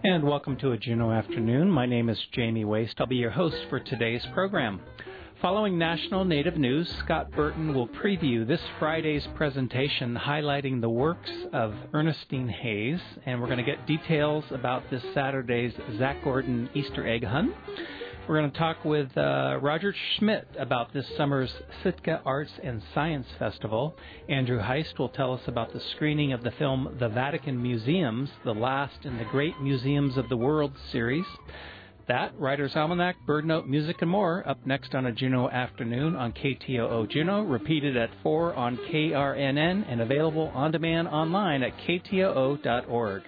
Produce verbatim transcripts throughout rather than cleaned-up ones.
And welcome to a Juneau Afternoon. My name is Jamie Waste. I'll be your host for today's program. Following National Native News, Scott Burton will preview this Friday's presentation highlighting the works of Ernestine Hayes, and we're going to get details about this Saturday's Zach Gordon Easter egg hunt. We're going to talk with uh, Roger Schmidt about this summer's Sitka Arts and Science Festival. Andrew Heist will tell us about the screening of the film The Vatican Museums, the last in the Great Museums of the World series. That, Writer's Almanac, Bird Note, music, and more up next on a Juneau Afternoon on K T O O Juneau, repeated at four on K R N N, and available on demand online at K T O O dot org.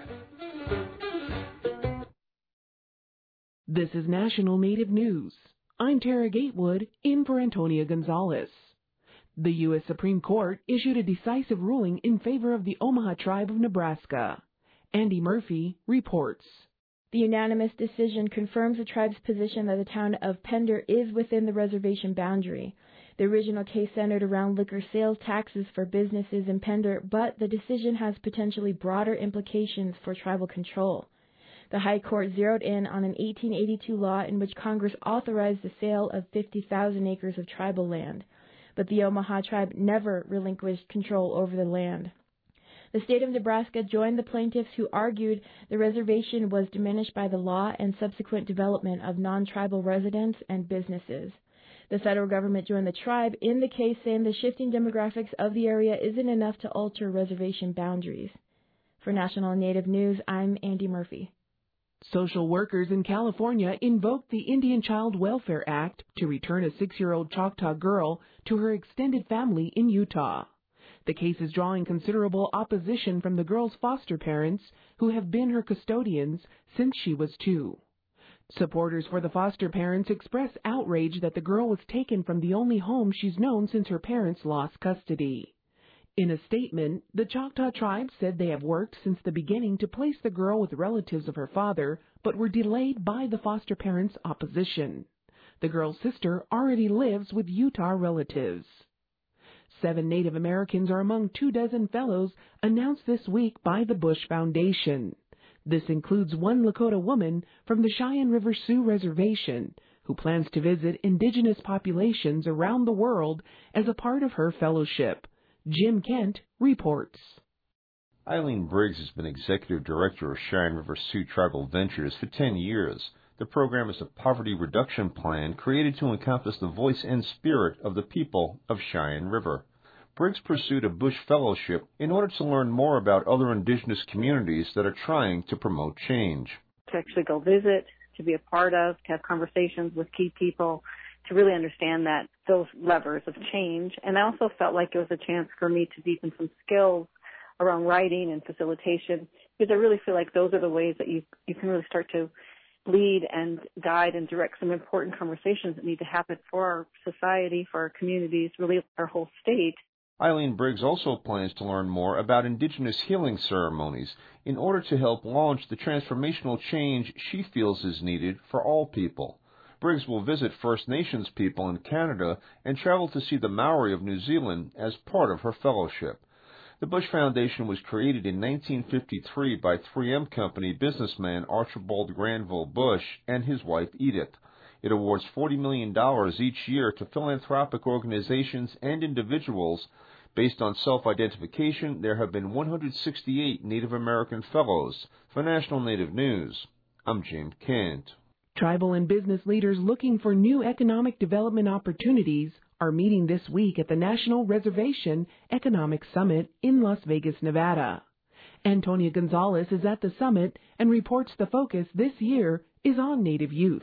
This is National Native News. I'm Tara Gatewood, in for Antonia Gonzalez. The U S Supreme Court issued a decisive ruling in favor of the Omaha Tribe of Nebraska. Andy Murphy reports. The unanimous decision confirms the tribe's position that the town of Pender is within the reservation boundary. The original case centered around liquor sales taxes for businesses in Pender, but the decision has potentially broader implications for tribal control. The High Court zeroed in on an eighteen eighty-two law in which Congress authorized the sale of fifty thousand acres of tribal land, but the Omaha tribe never relinquished control over the land. The state of Nebraska joined the plaintiffs who argued the reservation was diminished by the law and subsequent development of non-tribal residents and businesses. The federal government joined the tribe in the case, saying the shifting demographics of the area isn't enough to alter reservation boundaries. For National Native News, I'm Andy Murphy. Social workers in California invoked the Indian Child Welfare Act to return a six-year-old Choctaw girl to her extended family in Utah. The case is drawing considerable opposition from the girl's foster parents, who have been her custodians since she was two. Supporters for the foster parents express outrage that the girl was taken from the only home she's known since her parents lost custody. In a statement, the Choctaw tribe said they have worked since the beginning to place the girl with relatives of her father, but were delayed by the foster parents' opposition. The girl's sister already lives with Utah relatives. Seven Native Americans are among two dozen fellows announced this week by the Bush Foundation. This includes one Lakota woman from the Cheyenne River Sioux Reservation, who plans to visit indigenous populations around the world as a part of her fellowship. Jim Kent reports. Eileen Briggs has been executive director of Cheyenne River Sioux Tribal Ventures for ten years. The program is a poverty reduction plan created to encompass the voice and spirit of the people of Cheyenne River. Briggs pursued a Bush Fellowship in order to learn more about other indigenous communities that are trying to promote change. To actually go visit, to be a part of, to have conversations with key people, to really understand that those levers of change. And I also felt like it was a chance for me to deepen some skills around writing and facilitation, because I really feel like those are the ways that you, you can really start to lead and guide and direct some important conversations that need to happen for our society, for our communities, really our whole state. Eileen Briggs also plans to learn more about indigenous healing ceremonies in order to help launch the transformational change she feels is needed for all people. Briggs will visit First Nations people in Canada and travel to see the Maori of New Zealand as part of her fellowship. The Bush Foundation was created in nineteen fifty-three by three M Company businessman Archibald Granville Bush and his wife Edith. It awards forty million dollars each year to philanthropic organizations and individuals. Based on self-identification, there have been one hundred sixty-eight Native American fellows. For National Native News, I'm James Kent. Tribal and business leaders looking for new economic development opportunities are meeting this week at the National Reservation Economic Summit in Las Vegas, Nevada. Antonia Gonzalez is at the summit and reports the focus this year is on Native youth.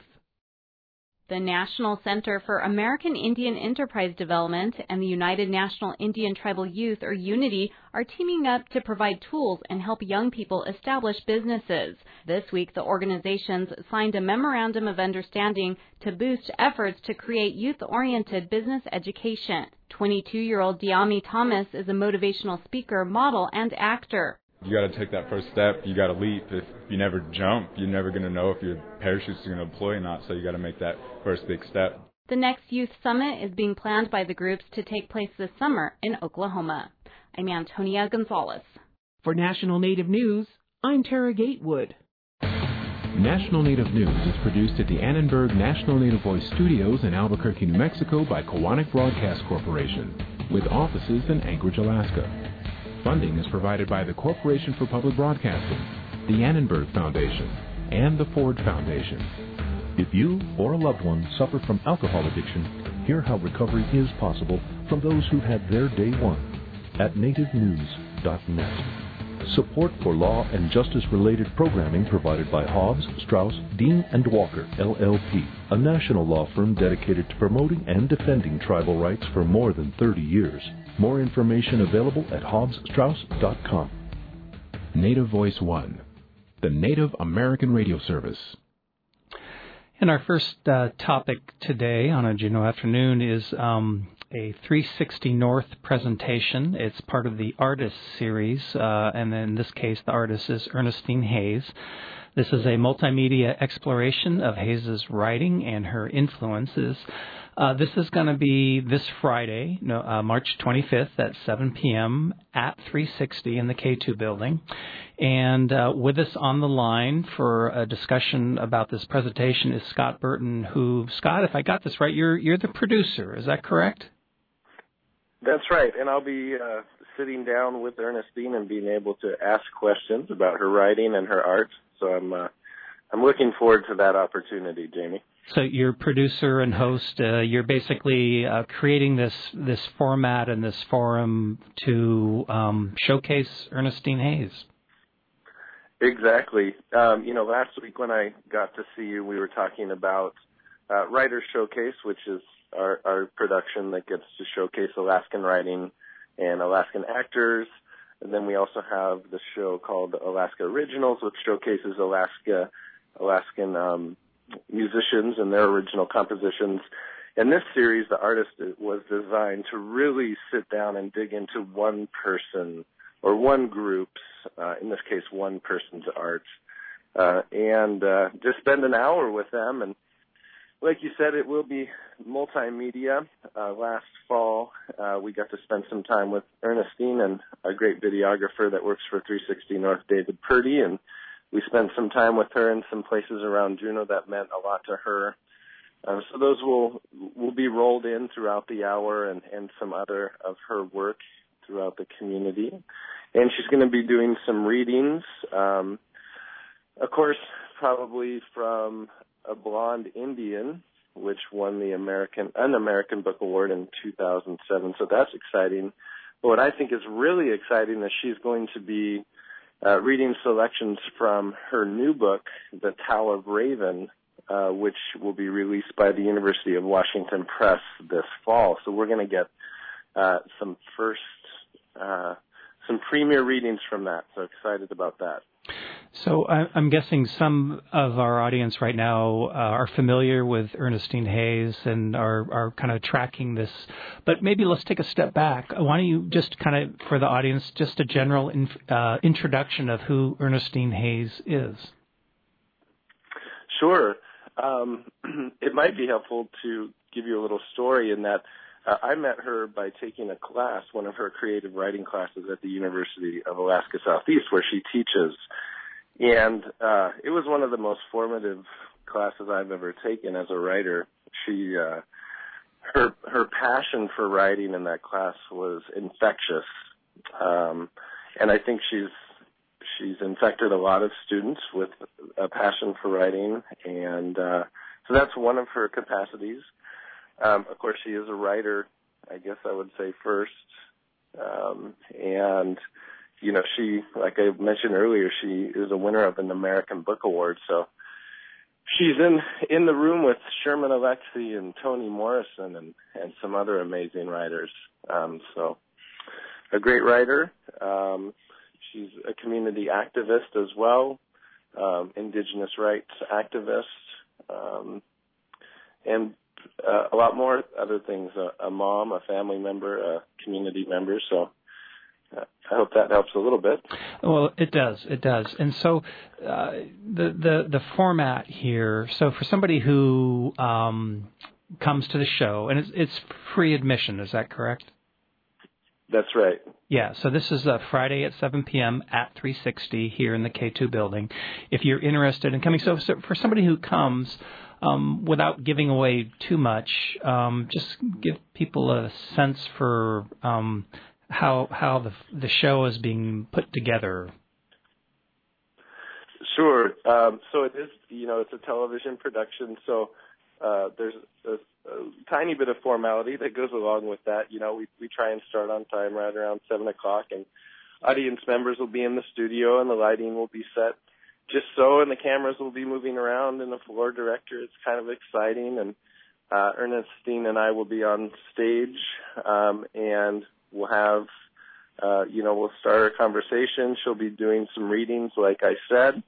The National Center for American Indian Enterprise Development and the United National Indian Tribal Youth, or UNITY, are teaming up to provide tools and help young people establish businesses. This week, the organizations signed a memorandum of understanding to boost efforts to create youth-oriented business education. twenty-two-year-old Diami Thomas is a motivational speaker, model, and actor. You got to take that first step. You got to leap. If you never jump, you're never going to know if your parachute's going to deploy or not. So you got to make that first big step. The next youth summit is being planned by the groups to take place this summer in Oklahoma. I'm Antonia Gonzalez. For National Native News, I'm Tara Gatewood. National Native News is produced at the Annenberg National Native Voice Studios in Albuquerque, New Mexico by Kowanik Broadcast Corporation, with offices in Anchorage, Alaska. Funding is provided by the Corporation for Public Broadcasting, the Annenberg Foundation, and the Ford Foundation. If you or a loved one suffer from alcohol addiction, hear how recovery is possible from those who've had their day one at native news dot net. Support for law and justice-related programming provided by Hobbs, Strauss, Dean and Walker, L L P, a national law firm dedicated to promoting and defending tribal rights for more than thirty years. More information available at hobbs strauss dot com. Native Voice One, the Native American radio service. And our first uh, topic today on a Juneau afternoon is um, a three sixty North presentation. It's part of the Artists series, uh, and in this case, the artist is Ernestine Hayes. This is a multimedia exploration of Hayes' writing and her influences. Uh, this is going to be this Friday, no, uh, March twenty-fifth at seven p.m. at three sixty in the K two building. And uh, with us on the line for a discussion about this presentation is Scott Burton, who, Scott, if I got this right, you're you're the producer. Is that correct? That's right, and I'll be uh, sitting down with Ernestine and being able to ask questions about her writing and her art. So I'm uh, I'm looking forward to that opportunity, Jamie. So you're producer and host. Uh, you're basically uh, creating this this format and this forum to um, showcase Ernestine Hayes. Exactly. Um, you know, last week when I got to see you, we were talking about uh, Writer Showcase, which is our, our production that gets to showcase Alaskan writing and Alaskan actors. And then we also have the show called Alaska Originals, which showcases Alaska, Alaskan um, musicians and their original compositions. In this series, the artist was designed to really sit down and dig into one person or one group's, uh, in this case, one person's art, uh, and uh, just spend an hour with them. And like you said, it will be multimedia. Uh, last fall, uh, we got to spend some time with Ernestine and a great videographer that works for three sixty North, David Purdy, and we spent some time with her in some places around Juneau that meant a lot to her. Uh, so those will will be rolled in throughout the hour, and, and some other of her work throughout the community. And she's going to be doing some readings, um, of course, probably from A Blonde Indian, which won the American an American Book Award in two thousand seven. So that's exciting. But what I think is really exciting is she's going to be uh, reading selections from her new book, The Tao of Raven, uh, which will be released by the University of Washington Press this fall. So we're going to get uh, some first, uh, some premier readings from that. So excited about that. So I'm guessing some of our audience right now uh, are familiar with Ernestine Hayes and are, are kind of tracking this. But maybe let's take a step back. Why don't you just kind of, for the audience, just a general in, uh, introduction of who Ernestine Hayes is? Sure. Um, it might be helpful to give you a little story in that uh, I met her by taking a class, one of her creative writing classes at the University of Alaska Southeast, where she teaches. And uh, it was one of the most formative classes I've ever taken as a writer. She, uh, her, her passion for writing in that class was infectious, um, and I think she's she's infected a lot of students with a passion for writing, and uh, so that's one of her capacities. Um, of course, she is a writer, I guess I would say first, um, and you know, she, like I mentioned earlier, she is a winner of an American Book Award. So she's in in the room with Sherman Alexie and Toni Morrison and, and some other amazing writers. Um, so a great writer. Um, she's a community activist as well, um, indigenous rights activist, um, and uh, a lot more other things, a, a mom, a family member, a community member. So I hope that helps a little bit. Well, it does. It does. And so uh, the, the the format here, so for somebody who um, comes to the show, and it's, it's free admission, is that correct? That's right. Yeah, so this is uh, Friday at seven p.m. at three sixty here in the K two building. If you're interested in coming, so, so for somebody who comes, um, without giving away too much, um, just give people a sense for um, how how the the show is being put together. Sure. Um, so it is, you know, it's a television production, so uh, there's a, a tiny bit of formality that goes along with that. You know, we we try and start on time right around seven o'clock, and audience members will be in the studio, and the lighting will be set just so, and the cameras will be moving around, and the floor director. It's kind of exciting, and uh, Ernestine and I will be on stage, um, and we'll have, uh, you know, we'll start our conversation. She'll be doing some readings, like I said.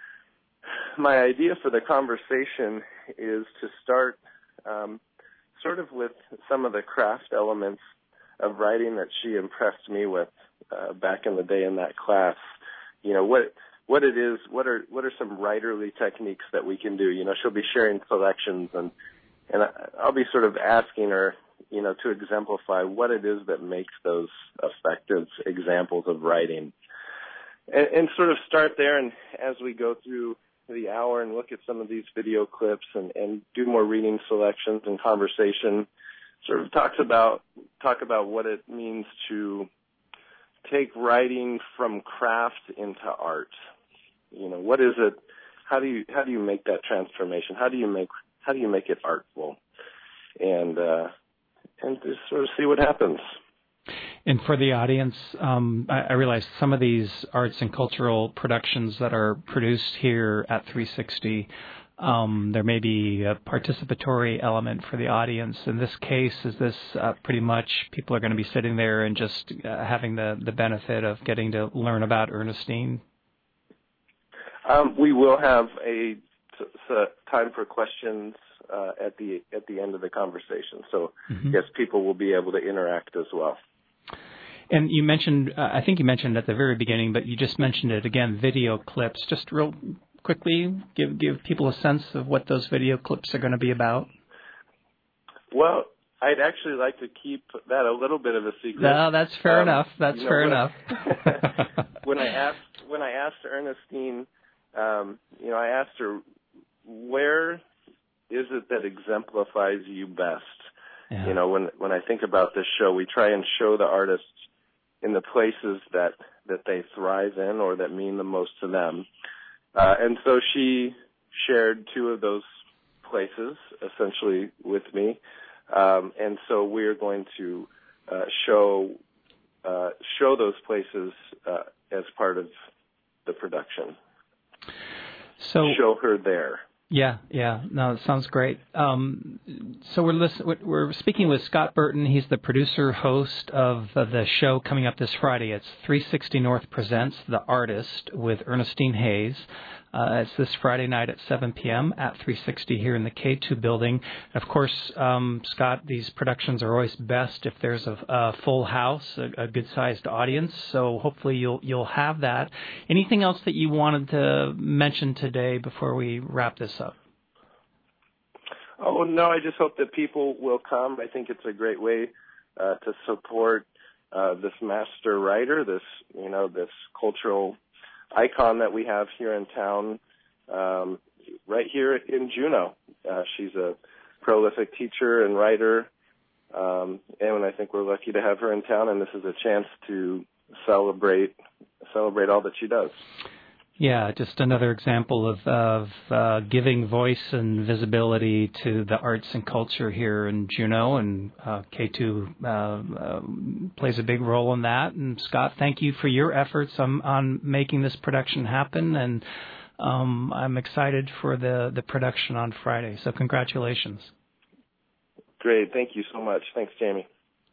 My idea for the conversation is to start um, sort of with some of the craft elements of writing that she impressed me with uh, back in the day in that class. You know, what what it is, what are what are some writerly techniques that we can do? You know, she'll be sharing selections, and and I'll be sort of asking her, you know, to exemplify what it is that makes those effective examples of writing, and, and sort of start there. And as we go through the hour and look at some of these video clips and, and do more reading selections and conversation, sort of talks about talk about what it means to take writing from craft into art. You know, what is it? How do you how do you make that transformation? How do you make how do you make it artful? And uh, and just sort of see what happens. And for the audience, um, I, I realize some of these arts and cultural productions that are produced here at three sixty, um, there may be a participatory element for the audience. In this case, is this uh, pretty much people are going to be sitting there and just uh, having the, the benefit of getting to learn about Ernestine? Um, we will have a time for questions uh, at the at the end of the conversation. So, mm-hmm. yes, people will be able to interact as well. And you mentioned, uh, I think you mentioned at the very beginning, but you just mentioned it again, video clips. Just real quickly, give give people a sense of what those video clips are going to be about. Well, I'd actually like to keep that a little bit of a secret. No, that's fair um, enough. That's you know, fair when enough. I, when I asked when I asked Ernestine, um, you know, I asked her, where is it that exemplifies you best? Yeah. You know, when when I think about this show, we try and show the artists in the places that, that they thrive in or that mean the most to them. Uh, and so she shared two of those places, essentially, with me. Um, and so we're going to uh, show uh, show those places uh, as part of the production. So show her there. Yeah, yeah. No, it sounds great. Um, so we're listen, we're speaking with Scott Burton. He's the producer, host of uh, the show coming up this Friday. It's three sixty North Presents The Artist with Ernestine Hayes. Uh, it's this Friday night at seven p.m. at three sixty here in the K two building. Of course, um, Scott, these productions are always best if there's a, a full house, a, a good-sized audience. So hopefully you'll you'll have that. Anything else that you wanted to mention today before we wrap this up? Oh, no, I just hope that people will come. I think it's a great way uh, to support uh, this master writer, this, you know, this cultural icon that we have here in town, um, right here in Juneau. Uh, she's a prolific teacher and writer, um, and I think we're lucky to have her in town, and this is a chance to celebrate celebrate all that she does. Yeah, just another example of, of uh, giving voice and visibility to the arts and culture here in Juneau, and uh, K two uh, uh, plays a big role in that. And Scott, thank you for your efforts on, on making this production happen, and um, I'm excited for the, the production on Friday. So congratulations. Great, thank you so much. Thanks, Jamie.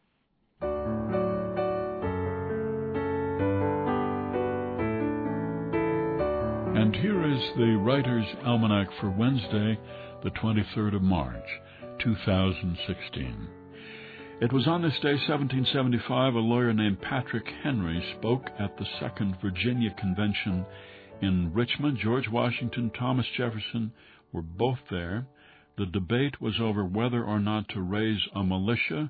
And here is the Writer's Almanac for Wednesday, the twenty-third of March, two thousand sixteen. It was on this day, seventeen seventy-five, a lawyer named Patrick Henry spoke at the Second Virginia Convention in Richmond. George Washington, Thomas Jefferson were both there. The debate was over whether or not to raise a militia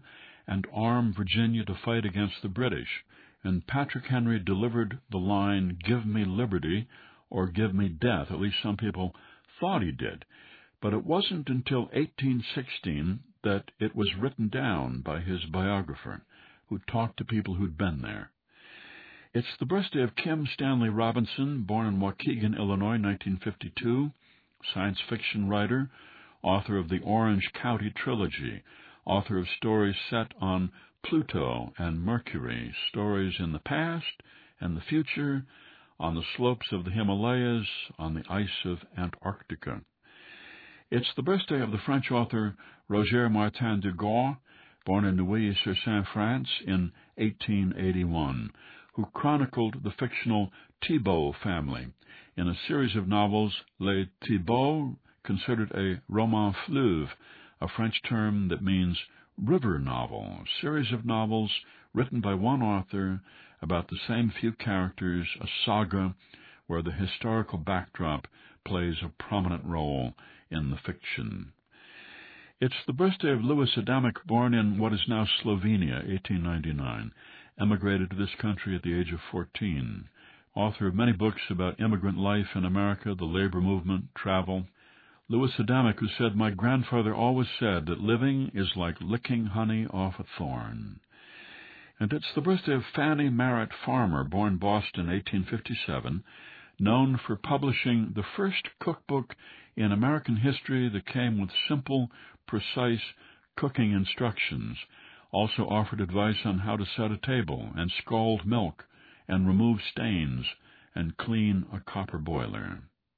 and arm Virginia to fight against the British, and Patrick Henry delivered the line, "Give me liberty," or "Give me death." At least some people thought he did. But it wasn't until eighteen sixteen that it was written down by his biographer, who talked to people who'd been there. It's the birthday of Kim Stanley Robinson, born in Waukegan, Illinois, nineteen fifty-two, science fiction writer, author of the Orange County trilogy, author of stories set on Pluto and Mercury, stories in the past and the future, on the slopes of the Himalayas, on the ice of Antarctica. It's the birthday of the French author Roger Martin de Gough, born in Neuilly-sur-Seine, France, in eighteen eighty-one, who chronicled the fictional Thibault family in a series of novels, Les Thibauts, considered a roman fleuve, a French term that means river novel, a series of novels written by one author about the same few characters, a saga where the historical backdrop plays a prominent role in the fiction. It's the birthday of Louis Adamic, born in what is now Slovenia, eighteen ninety-nine, emigrated to this country at the age of fourteen, author of many books about immigrant life in America, the labor movement, travel. Louis Adamic, who said, "My grandfather always said that living is like licking honey off a thorn." And it's the birthday of Fanny Merritt Farmer, born Boston, eighteen fifty-seven, known for publishing the first cookbook in American history that came with simple, precise cooking instructions, also offered advice on how to set a table and scald milk and remove stains and clean a copper boiler.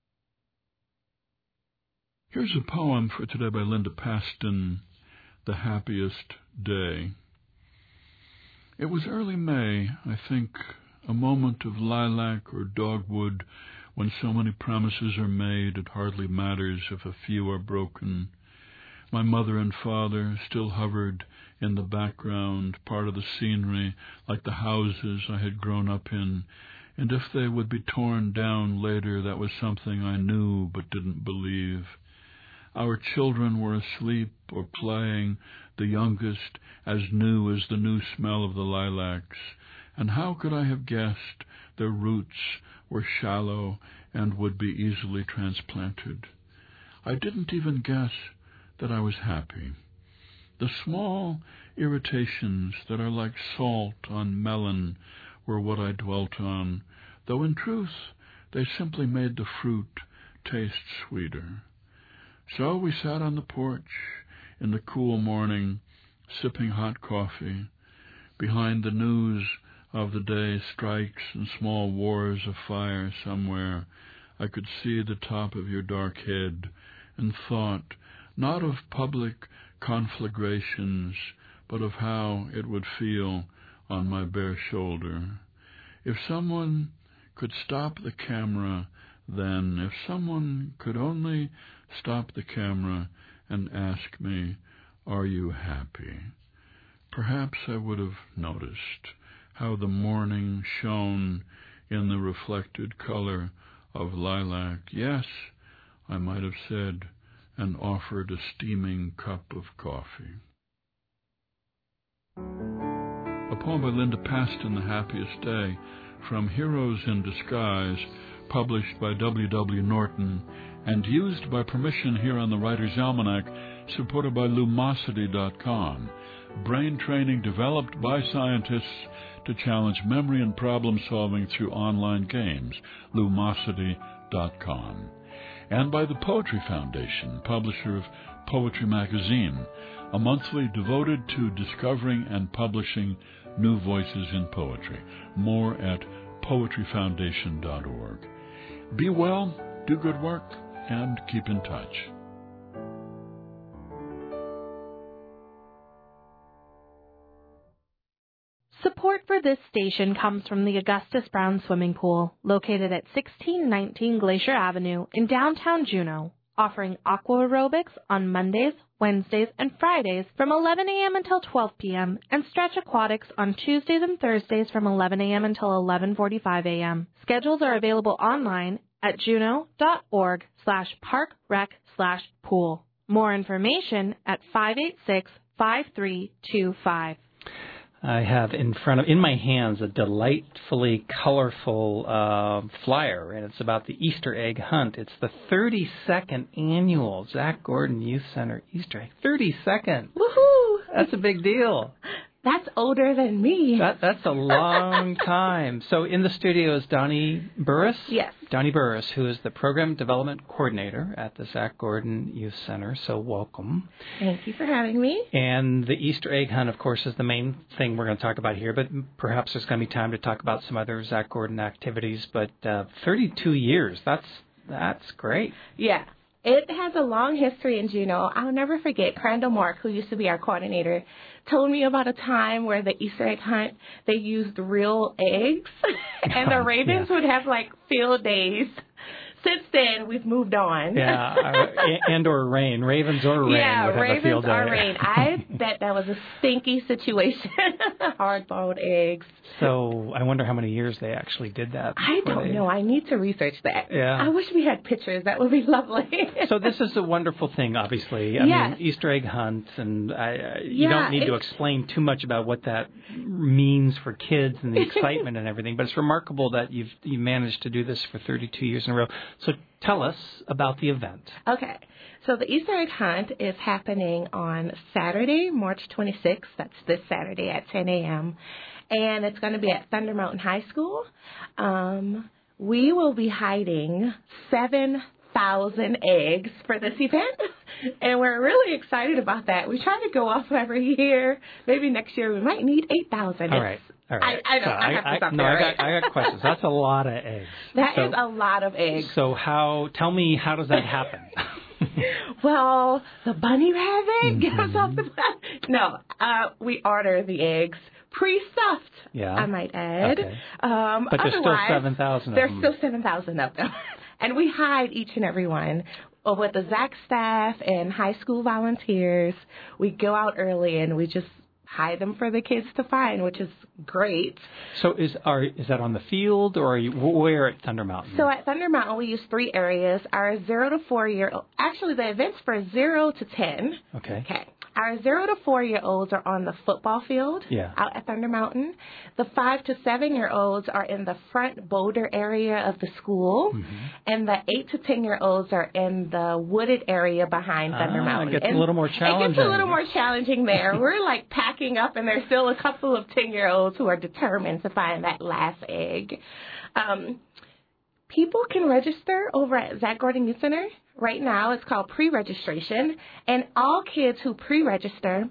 Here's a poem for today by Linda Paston, "The Happiest Day." It was early May, I think, a moment of lilac or dogwood, when so many promises are made it hardly matters if a few are broken. My mother and father still hovered in the background, part of the scenery, like the houses I had grown up in, and if they would be torn down later, that was something I knew but didn't believe. Our children were asleep or playing, the youngest as new as the new smell of the lilacs, and how could I have guessed their roots were shallow and would be easily transplanted? I didn't even guess that I was happy. The small irritations that are like salt on melon were what I dwelt on, though in truth they simply made the fruit taste sweeter. So we sat on the porch in the cool morning, sipping hot coffee. Behind the news of the day, strikes and small wars of fire somewhere, I could see the top of your dark head and thought, not of public conflagrations, but of how it would feel on my bare shoulder. If someone could stop the camera then, if someone could only stop the camera and ask me, "Are you happy?" perhaps I would have noticed how the morning shone in the reflected color of lilac. Yes, I might have said, and offered a steaming cup of coffee. A poem by Linda Paston, "The Happiest Day," from Heroes in Disguise, published by W W Norton, and used by permission here on the Writer's Almanac, supported by Lumosity dot com, brain training developed by scientists to challenge memory and problem-solving through online games, Lumosity dot com, and by the Poetry Foundation, publisher of Poetry Magazine, a monthly devoted to discovering and publishing new voices in poetry. More at poetry foundation dot org. Be well, do good work, and keep in touch. Support for this station comes from the Augustus Brown Swimming Pool, located at sixteen nineteen Glacier Avenue in downtown Juneau, offering aqua aerobics on Mondays, Wednesdays, and Fridays from eleven a.m. until twelve p.m. and stretch aquatics on Tuesdays and Thursdays from eleven a.m. until eleven forty-five a.m. Schedules are available online at juneau.org slash parkrec slash pool. More information at five eight six, five three two five. I have in front of, in my hands, a delightfully colorful uh, flyer, and it's about the Easter egg hunt. It's the thirty-second annual Zach Gordon Youth Center Easter egg. thirty-second. Woohoo! That's a big deal. That's older than me. That, that's a long time. So in the studio is Donnie Burris? Yes. Donnie Burris, who is the Program Development Coordinator at the Zach Gordon Youth Center. So welcome. Thank you for having me. And the Easter egg hunt, of course, is the main thing we're going to talk about here, but perhaps there's going to be time to talk about some other Zach Gordon activities. But uh, thirty-two years, that's that's great. Yeah. It has a long history in Juneau. I'll never forget Crandall Mark, who used to be our coordinator, told me about a time where the Easter egg hunt, they used real eggs, and the Ravens yeah. would have, like, field days. Since then, we've moved on. Yeah, uh, and or rain. Ravens or rain yeah, would have Ravens a field day. or rain. I bet that was a stinky situation. Hard-boiled eggs. So I wonder how many years they actually did that. I don't they... know. I need to research that. Yeah. I wish we had pictures. That would be lovely. So this is a wonderful thing, obviously. I yes. mean, Easter egg hunt, and I, uh, yeah, you don't need it's... to explain too much about what that means for kids and the excitement and everything. But it's remarkable that you've you managed to do this for thirty-two years in a row. So tell us about the event. Okay. So the Easter egg hunt is happening on Saturday, March twenty-sixth. That's this Saturday at ten a.m. And it's going to be at Thunder Mountain High School. Um, we will be hiding seven thousand eggs for this event. And we're really excited about that. We try to go up every year. Maybe next year we might need eight thousand. All right. All right. I, I, so I have to I, stop no, there, I right? got, I got questions. That's a lot of eggs. That so, is a lot of eggs. So how? Tell me, how does that happen? Well, the bunny rabbit mm-hmm. gets us off the bus. No, uh, we order the eggs pre-stuffed. Yeah, I might add. Okay. Um, but there's still seven thousand. There's of them. still seven thousand of them, and we hide each and every one. With the Zach staff and high school volunteers, we go out early and we just hide them for the kids to find, which is great. So is are is that on the field or are you where at Thunder Mountain? So at Thunder Mountain, we use three areas. Our zero to four year old, actually the event's for zero to ten. Okay. Okay. Our zero to four year olds are on the football field yeah. out at Thunder Mountain. The five to seven year olds are in the front boulder area of the school, mm-hmm. and the eight to ten year olds are in the wooded area behind Thunder ah, Mountain. It gets and a little more challenging. It gets a little more challenging there. We're like packing up, and there's still a couple of ten year olds who are determined to find that last egg. Um, people can register over at Zach Gordon Youth Center. Right now, it's called pre-registration, and all kids who pre-register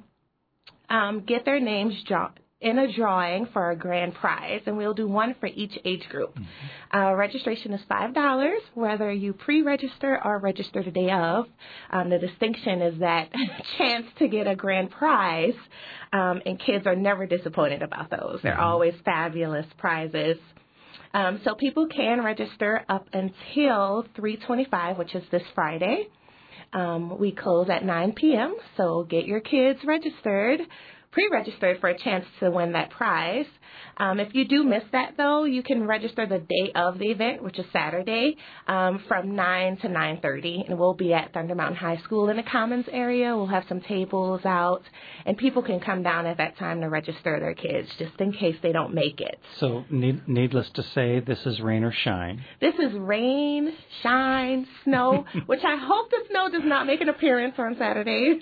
um, get their names drawn in a drawing for a grand prize, and we'll do one for each age group. Mm-hmm. Uh, registration is five dollars, whether you pre-register or register the day of. Um, the distinction is that chance to get a grand prize, um, and kids are never disappointed about those. They're mm-hmm. always fabulous prizes. Um, so people can register up until three twenty-five, which is this Friday. Um, we close at nine p.m., so get your kids registered, pre-registered for a chance to win that prize. Um, if you do miss that, though, you can register the day of the event, which is Saturday, um, from nine to nine thirty, and we'll be at Thunder Mountain High School in the Commons area. We'll have some tables out, and people can come down at that time to register their kids, just in case they don't make it. So, need, needless to say, this is rain or shine. This is rain, shine, snow, which I hope the snow does not make an appearance on Saturday.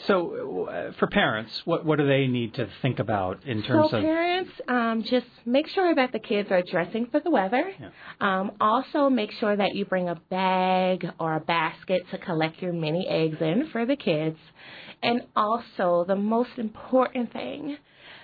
So, uh, for parents, what what do they need to think about in terms so of... So, parents, um, just make sure that the kids are dressing for the weather. Yeah. Um, also, make sure that you bring a bag or a basket to collect your mini eggs in for the kids. And also, the most important thing,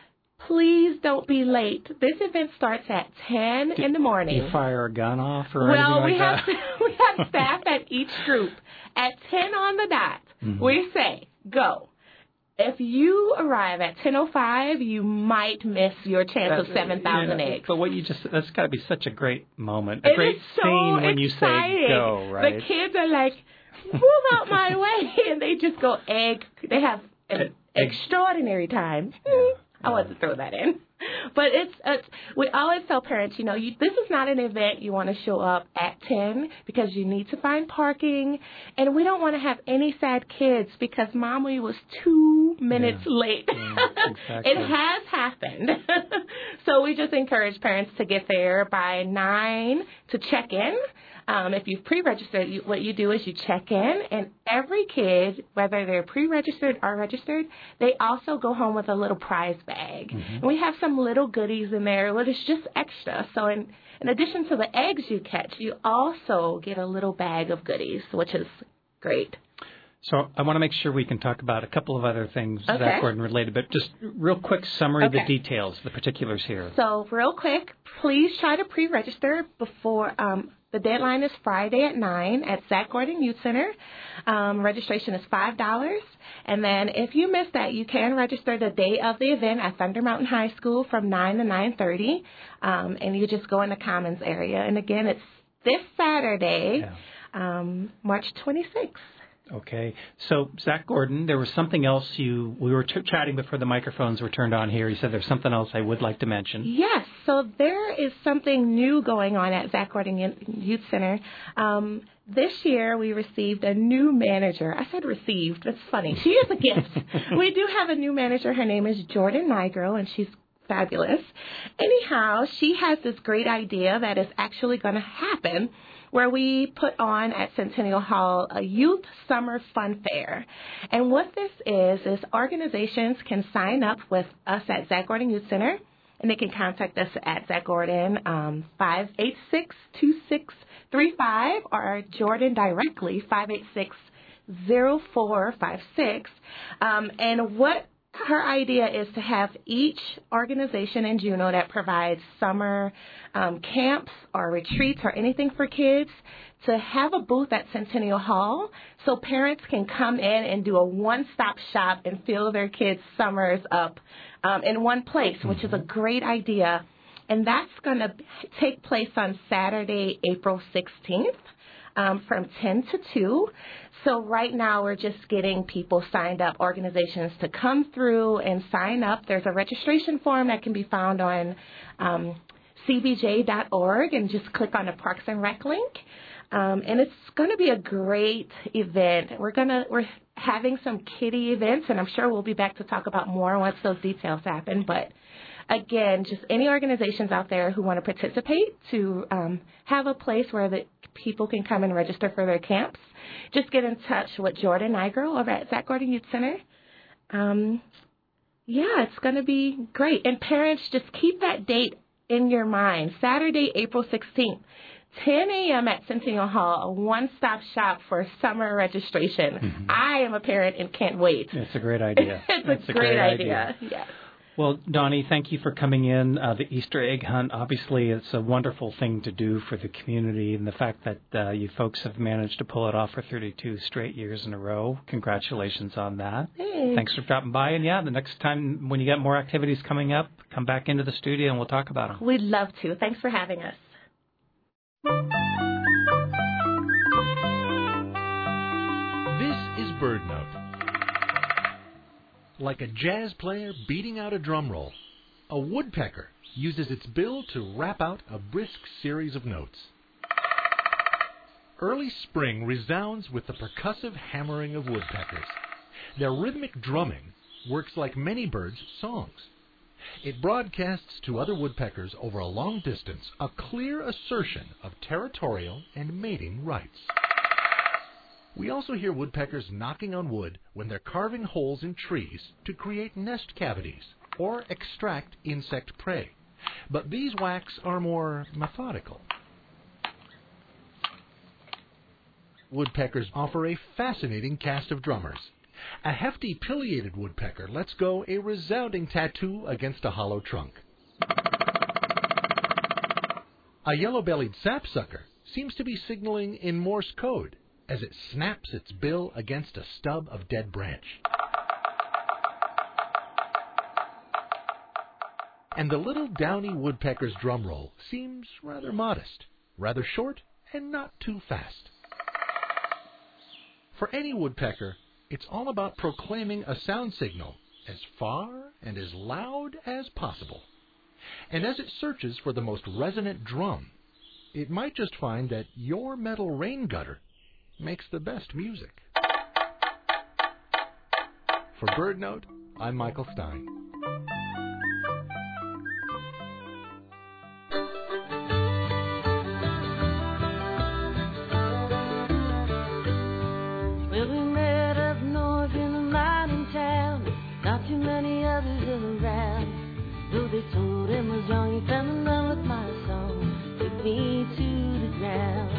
please don't be late. This event starts at ten do, in the morning. Do you fire a gun off or well, anything we like have that? we have staff at each group. At ten on the dot, mm-hmm. we say, go. If you arrive at ten oh five, you might miss your chance That's, of seven thousand yeah, eggs. But what you just, that's got to be such a great moment, a it great is so scene when you exciting. say go, right? The kids are like, move out my way, and they just go egg. They have an egg. extraordinary time. Yeah. I want to throw that in. But it's, it's, we always tell parents, you know, you, this is not an event you want to show up at ten because you need to find parking. And we don't want to have any sad kids because Mommy was two minutes yeah. late. Yeah, exactly. It has happened. So we just encourage parents to get there by nine to check in. Um, if you've pre-registered, you, what you do is you check in, and every kid, whether they're pre-registered or registered, they also go home with a little prize bag. Mm-hmm. And we have some little goodies in there, but it's just extra. So in, in addition to the eggs you catch, you also get a little bag of goodies, which is great. So I want to make sure we can talk about a couple of other things, okay. Zach Gordon related, but just real quick summary okay. of the details, the particulars here. So real quick, please try to pre-register before um, the deadline is Friday at nine at Zach Gordon Youth Center. Um, registration is five dollars. And then if you miss that, you can register the day of the event at Thunder Mountain High School from nine to nine thirty. Um, and you just go in the Commons area. And again, it's this Saturday, yeah. um, March twenty-sixth. Okay. So, Zach Gordon, there was something else you, we were ch- chatting before the microphones were turned on here. You said there's something else I would like to mention. Yes. So there is something new going on at Zach Gordon Youth Center. Um, this year we received a new manager. I said received. That's funny. She is a gift. We do have a new manager. Her name is Jordan Nigro, and she's fabulous. Anyhow, she has this great idea that is actually going to happen, where we put on at Centennial Hall a youth summer fun fair. And what this is, is organizations can sign up with us at Zach Gordon Youth Center, and they can contact us at Zach Gordon, um, five eight six, two six three five, or Jordan directly, five eight six, zero four five six. Um, and what her idea is to have each organization in Juneau that provides summer um, camps or retreats or anything for kids to have a booth at Centennial Hall so parents can come in and do a one-stop shop and fill their kids' summers up um, in one place, which mm-hmm. is a great idea. And that's going to take place on Saturday, April sixteenth. Um, from ten to two. So right now we're just getting people signed up, organizations to come through and sign up. There's a registration form that can be found on um, c b j dot org, and just click on the Parks and Rec link. Um, and it's going to be a great event. We're gonna we're having some kiddie events, and I'm sure we'll be back to talk about more once those details happen. But again, just any organizations out there who want to participate to um, have a place where the people can come and register for their camps, just get in touch with Jordan Nigro over at Zach Gordon Youth Center. Um, yeah, it's going to be great. And parents, just keep that date in your mind. Saturday, April sixteenth, ten a.m. at Centennial Hall, a one-stop shop for summer registration. Mm-hmm. I am a parent and can't wait. It's a great idea. it's, it's a, a great, great idea. idea. Yeah. Well, Donnie, thank you for coming in. Uh, the Easter egg hunt, obviously, it's a wonderful thing to do for the community, and the fact that uh, you folks have managed to pull it off for thirty-two straight years in a row, congratulations on that. Hey. Thanks for stopping by, and yeah, the next time when you got more activities coming up, come back into the studio and we'll talk about them. We'd love to. Thanks for having us. This is BirdNote. Like a jazz player beating out a drum roll, a woodpecker uses its bill to rap out a brisk series of notes. Early spring resounds with the percussive hammering of woodpeckers. Their rhythmic drumming works like many birds' songs. It broadcasts to other woodpeckers over a long distance a clear assertion of territorial and mating rights. We also hear woodpeckers knocking on wood when they're carving holes in trees to create nest cavities or extract insect prey. But these whacks are more methodical. Woodpeckers offer a fascinating cast of drummers. A hefty pileated woodpecker lets go a resounding tattoo against a hollow trunk. A yellow-bellied sapsucker seems to be signaling in Morse code as it snaps its bill against a stub of dead branch. And the little downy woodpecker's drum roll seems rather modest, rather short, and not too fast. For any woodpecker, it's all about proclaiming a sound signal as far and as loud as possible. And as it searches for the most resonant drum, it might just find that your metal rain gutter makes the best music. For BirdNote, I'm Michael Stein. Well, we met up north in a mining town, not too many others around. Though they told him was young, he fell in love with my song, took me to the ground.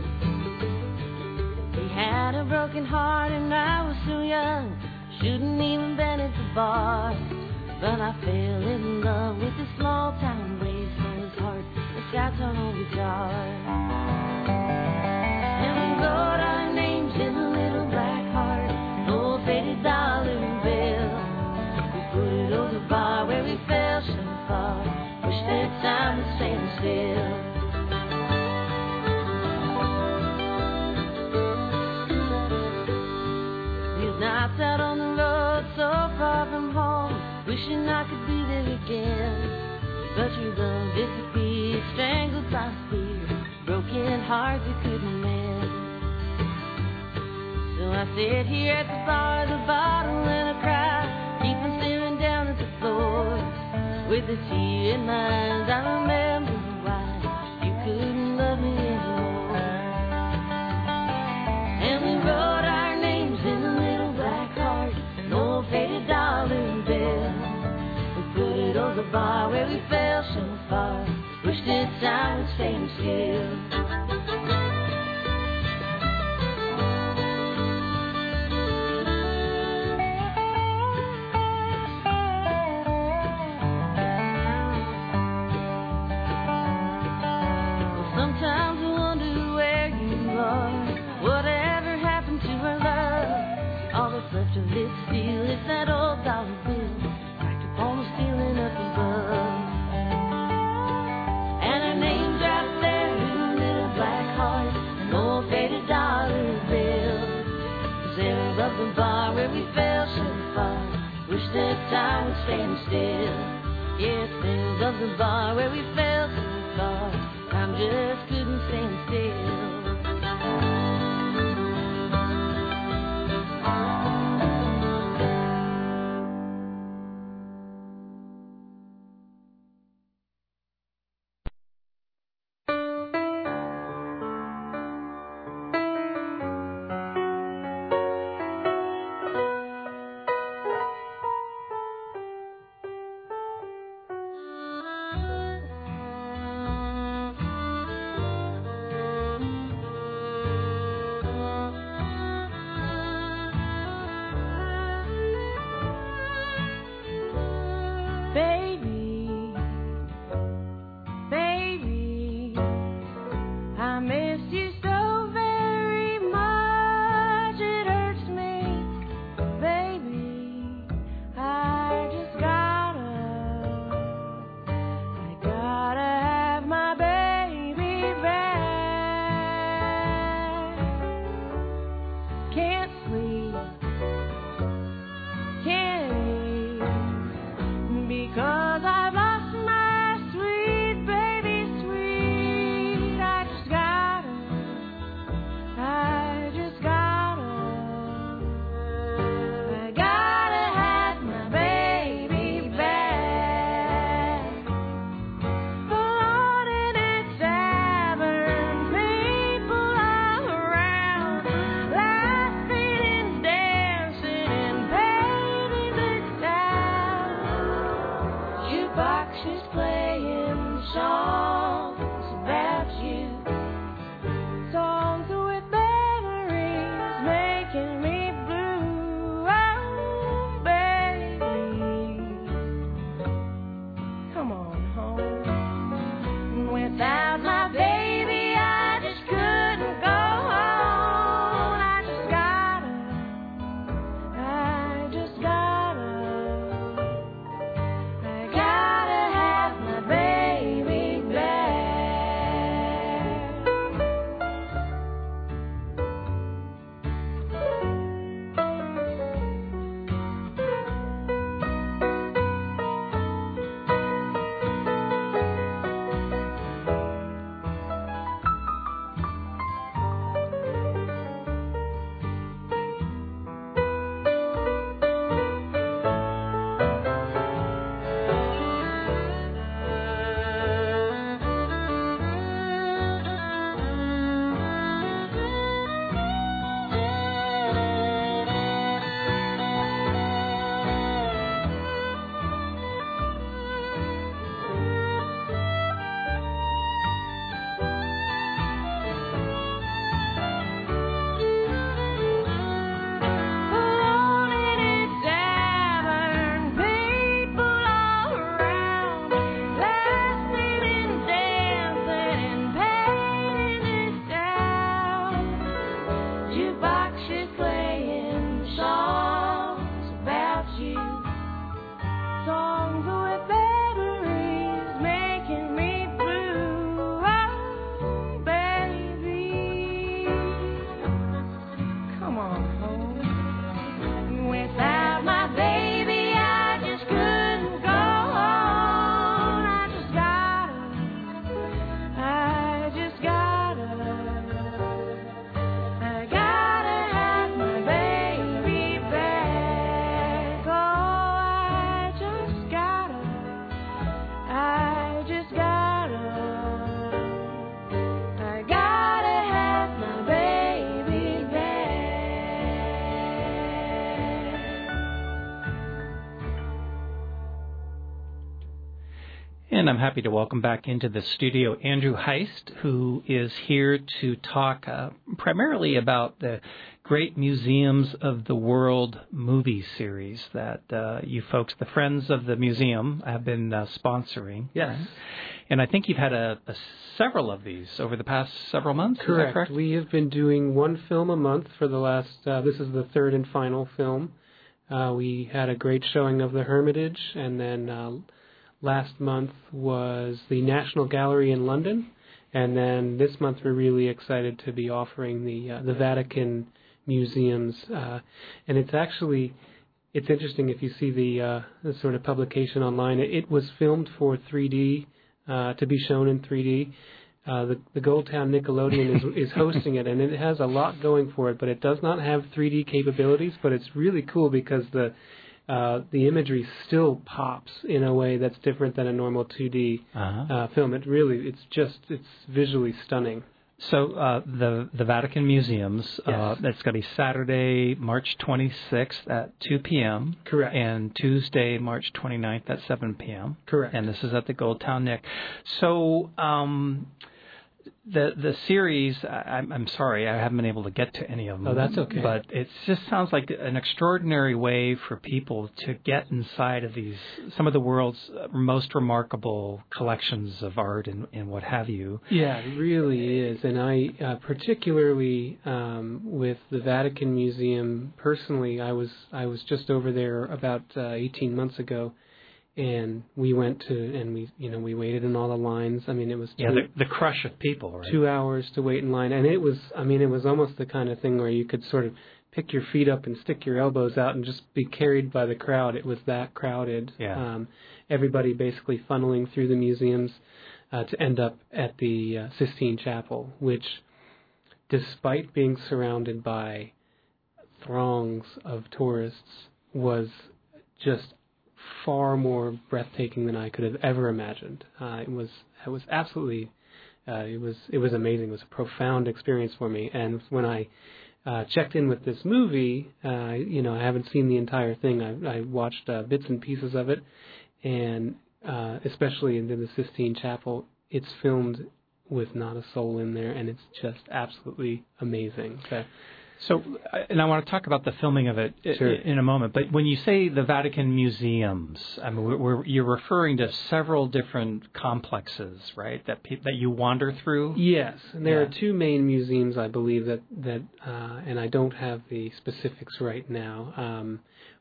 He had a broken heart and I was so young, shouldn't even been at the bar. But I fell in love with this small town bass on his heart, a sky-tunnel guitar. And we wrote our names in a little black heart, an old faded dollar and bill. We put it over the bar where we fell so far, wish that time was standing still. These nights out on the road so far from home, wishing I could be there again. But your love disappeared, strangled by fear, broken hearts we couldn't mend. So I sit here at the bar, the bottle and I cry, keep on staring down at the floor. With a tear in my eyes, I remember why you couldn't love me anymore. And we wrote our names in a little black heart, an old faded dollar and bill. We put it over the bar where we fell so far, wished that time would stand still. Sometimes I wonder where you are, whatever happened to our love. All that's left of it still is that old dollar bill, cracked upon the ceiling up above. And our names are out there in a little black heart, an old faded dollar bill. Was there above the bar where we fell so far, wish that time would stand still. Yes, there above the bar where we fell so far, time just couldn't stand still. And I'm happy to welcome back into the studio Andrew Heist, who is here to talk uh, primarily about the Great Museums of the World movie series that uh, you folks, the Friends of the Museum, have been uh, sponsoring. Yes. Right? And I think you've had a, a several of these over the past several months. Correct. Is that correct? We have been doing one film a month for the last, uh, this is the third and final film. Uh, we had a great showing of the Hermitage, and then uh, last month was the National Gallery in London, and then this month we're really excited to be offering the uh, the Vatican Museums, uh, and it's actually, it's interesting if you see the, uh, the sort of publication online. It, it was filmed for three D, uh, to be shown in three D. Uh, the, the Goldtown Nickelodeon is, is hosting it, and it has a lot going for it, but it does not have three D capabilities, but it's really cool because the uh, the imagery still pops in a way that's different than a normal two D uh-huh. uh, film. It really, it's just, it's visually stunning. So uh, the the Vatican Museums, yes. uh, that's going to be Saturday, March twenty-sixth at two p.m. Correct. And Tuesday, March twenty-ninth at seven p.m. Correct. And this is at the Goldtown Nick. So um, the the series, I, I'm sorry, I haven't been able to get to any of them. Oh, that's okay. But it just sounds like an extraordinary way for people to get inside of these, some of the world's most remarkable collections of art and, and what have you. Yeah, it really is. And I, uh, particularly um, with the Vatican Museum, personally, I was I was just over there about uh, eighteen months ago. And we went to, and we, you know, we waited in all the lines. I mean, it was two, yeah, the, the crush of people, right? Two hours to wait in line, and it was, I mean, it was almost the kind of thing where you could sort of pick your feet up and stick your elbows out and just be carried by the crowd. It was that crowded. Yeah. Um, everybody basically funneling through the museums uh, to end up at the uh, Sistine Chapel, which, despite being surrounded by throngs of tourists, was just far more breathtaking than I could have ever imagined. Uh, it was it was absolutely uh, it was it was amazing. It was a profound experience for me. And when I uh, checked in with this movie, uh, you know, I haven't seen the entire thing. I, I watched uh, bits and pieces of it, and uh, especially in the Sistine Chapel, it's filmed with not a soul in there, and it's just absolutely amazing. So, So, and I want to talk about the filming of it sure. in a moment, but when you say the Vatican Museums, I mean, we're, we're, you're referring to several different complexes, right, that pe- that you wander through? Yes, and there yeah. are two main museums, I believe, that, that uh, and I don't have the specifics right now. Um,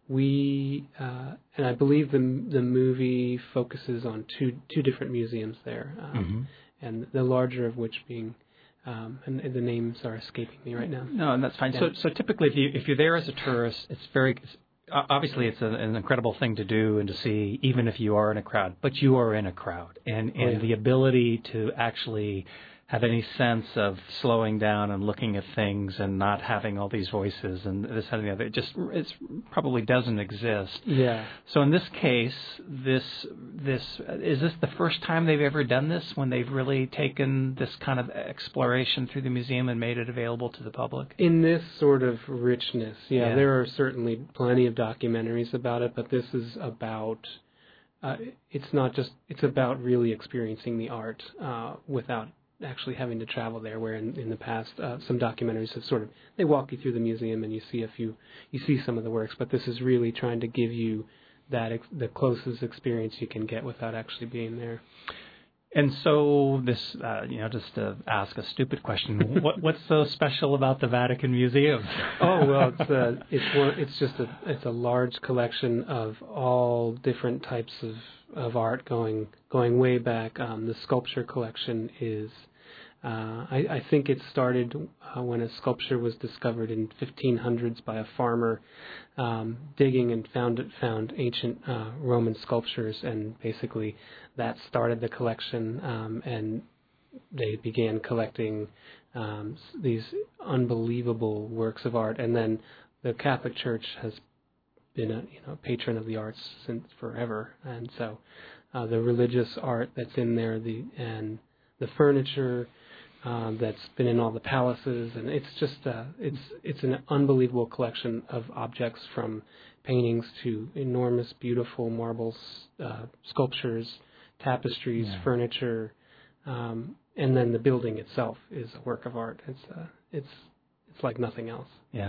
we, uh, and I believe the the movie focuses on two two different museums there, um, mm-hmm. and the larger of which being... Um, and the names are escaping me right now. No, and that's fine. Yeah. So, so typically, if you if you're there as a tourist, it's very it's, obviously it's a, an incredible thing to do and to see, even if you are in a crowd. But you are in a crowd, and and oh, yeah. the ability to actually have any sense of slowing down and looking at things and not having all these voices and this and the other, it just it probably doesn't exist. Yeah. So in this case, this this is this the first time they've ever done this, when they've really taken this kind of exploration through the museum and made it available to the public? In this sort of richness, yeah, yeah. there are certainly plenty of documentaries about it, but this is about, uh, it's not just, it's about really experiencing the art uh, without actually having to travel there, where in, in the past uh, some documentaries have sort of, they walk you through the museum and you see a few, you see some of the works, but this is really trying to give you that ex- the closest experience you can get without actually being there. And so this, uh, you know, just to ask a stupid question, what, what's so special about the Vatican Museum? Oh well, it's a, it's one, it's just a, it's a large collection of all different types of, of art going going way back. Um, the sculpture collection is, uh, I, I think it started uh, when a sculpture was discovered in fifteen hundreds by a farmer um, digging and found it, found ancient uh, Roman sculptures, and basically that started the collection, um, and they began collecting um, these unbelievable works of art. And then the Catholic Church has been a you know patron of the arts since forever, and so uh, the religious art that's in there, the and the furniture um, that's been in all the palaces, and it's just uh, it's it's an unbelievable collection of objects, from paintings to enormous, beautiful marble uh, sculptures tapestries, Yeah. furniture, um, and then the building itself is a work of art. It's uh, it's it's like nothing else. Yeah.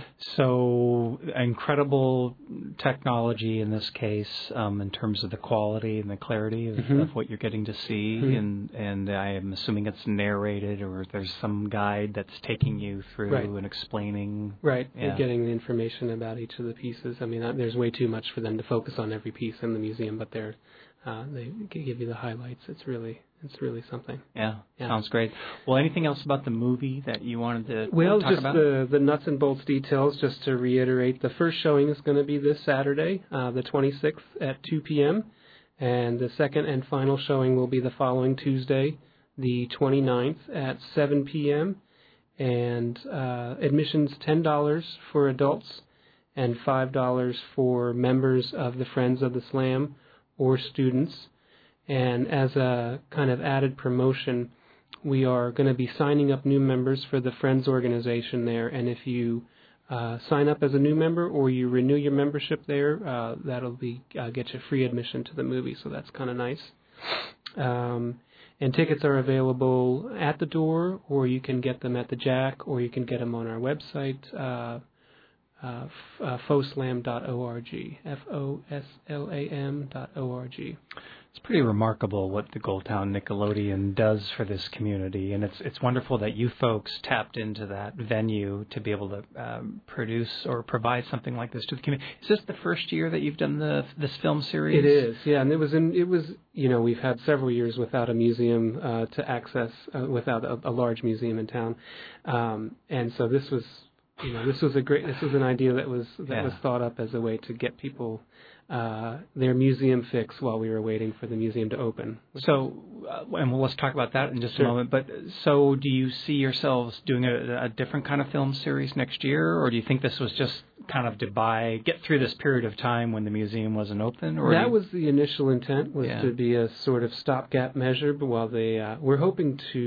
So incredible technology in this case, um, in terms of the quality and the clarity of, mm-hmm. of what you're getting to see, mm-hmm. and and I am assuming it's narrated, or there's some guide that's taking you through right. and explaining. Right. Yeah. You're getting the information about each of the pieces. I mean, uh, there's way too much for them to focus on every piece in the museum, but they're uh, they give you the highlights. It's really it's really something. Yeah, yeah. Sounds great. Well, anything else about the movie that you wanted to well, talk just about? the the nuts and bolts details. Just to reiterate, the first showing is going to be this Saturday, uh, the twenty-sixth at two p.m., and the second and final showing will be the following Tuesday, the twenty-ninth at seven p.m. And uh, admission's ten dollars for adults and five dollars for members of the Friends of the Slam or students. And as a kind of added promotion, we are going to be signing up new members for the Friends organization there. And if you uh, sign up as a new member or you renew your membership there, uh, that'll be uh, get you free admission to the movie. So that's kind of nice. Um, and tickets are available at the door, or you can get them at the Jack, or you can get them on our website, uh, uh, uh, foslam dot org, F O S L A M dot O R G. It's pretty remarkable what the Goldtown Nickelodeon does for this community, and it's it's wonderful that you folks tapped into that venue to be able to um, produce or provide something like this to the community. Is this the first year that you've done the this film series? It is, yeah, and it was in it was you know we've had several years without a museum uh, to access, uh, without a, a large museum in town, um, and so this was you know this was a great this was an idea that was that yeah. was thought up as a way to get people Uh, their museum fix while we were waiting for the museum to open. So, uh, and well, let's talk about that in just sure. a moment. But so, do you see yourselves doing a, a different kind of film series next year, or do you think this was just kind of to buy, get through this period of time when the museum wasn't open? Or that you... was the initial intent, was yeah. to be a sort of stopgap measure. But while they, uh, we're hoping to